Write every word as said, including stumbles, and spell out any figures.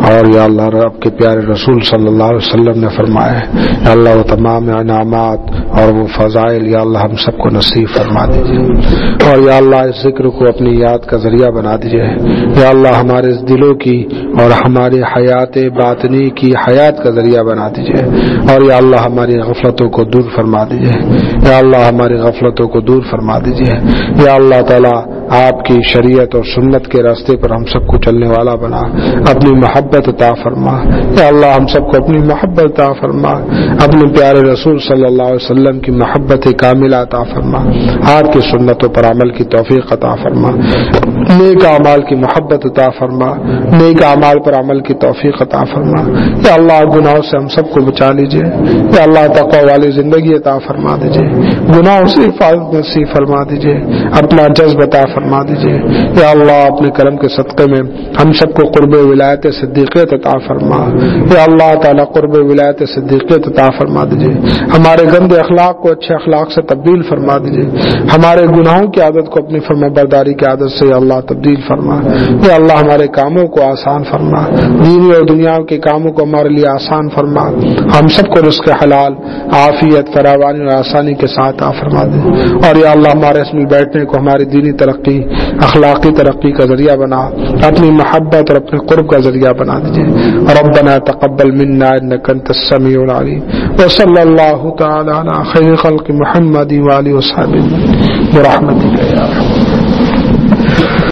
और या अल्लाह आपके प्यारे रसूल सल्लल्लाहु अलैहि वसल्लम ने फरमाया है, या अल्लाह वो तमाम इनामात और वो फजाइल या अल्लाह हम सबको नसीब फरमा दीजिए। और या अल्लाह इस जिक्र को अपनी याद का जरिया बना दीजिए। या अल्लाह हमारे इस दिलों की और हमारे हयात बातनी की हयात का जरिया बना दीजिए। और या अल्लाह हमारी गफलतों को दूर फरमा दीजिए। या अल्लाह हमारी गफलतों को दूर फरमा दीजिए। या अल्लाह ताला आपकी शरीयत और सुन्नत के रास्ते पर हम सबको चलने वाला बना, अपनी मोहब्बत अता फरमा। या अल्लाह हम सबको अपनी मोहब्बत अता फरमा, अपने प्यारे रसूल सल्लल्लाहु अलैहि वसल्लम की मोहब्बत कामिला अता फरमा, आपकी सुन्नतों पर अमल की तौफीक अता फरमा, नेक अमाल की मोहब्बत अता फरमा, नेक अमाल पर अमल की तौफीक अता फरमा। या अल्लाह गुनाहों से हम सबको बचा लीजिए। या अल्लाह तक़वा वाली जिंदगी अता फरमा दीजिए, गुनाहों से हिफाजत नसीब फरमा दीजिए, अपना जज्ब अता फरमा दीजिए। या अल्लाह अपने करम के सदक़े में हम सबको क़ुर्ब विलायत सिद्दीक़ियत अता फरमा। या अल्लाह ताला क़ुर्ब विलायत सिद्दीक़ियत अता फरमा दीजिए। हमारे गंदे अखलाक को अच्छे अखलाक से तब्दील फरमा दीजिए। हमारे गुनाहों की आदत को अपनी फरमाबरदारी की आदत से या अल्लाह तब्दील फरमा। या अल्लाह हमारे कामों को आसान फरमा, दीनी और दुनिया के कामों को हमारे लिए आसान फरमा। हम सबको रिज़्क़ हलाल, आफियत, फरावानी और आसानी के साथ अता फरमा दे। और या अल्लाह हमारे इसमें बैठने को हमारी दीनी तरक्की, अखलाकी तरक्की का जरिया बना, अपनी मोहब्बत और अपने कुर्ब का जरिया बना दीजिए। रब्बना तक़ब्बल मिन्ना इन्नका अंतस समीउल अलीम व सल्लल्लाहु तआला अला खैरि खल्क़ि मुहम्मद व आलिहि व सहबिहि बिरहमतिका या अरहम।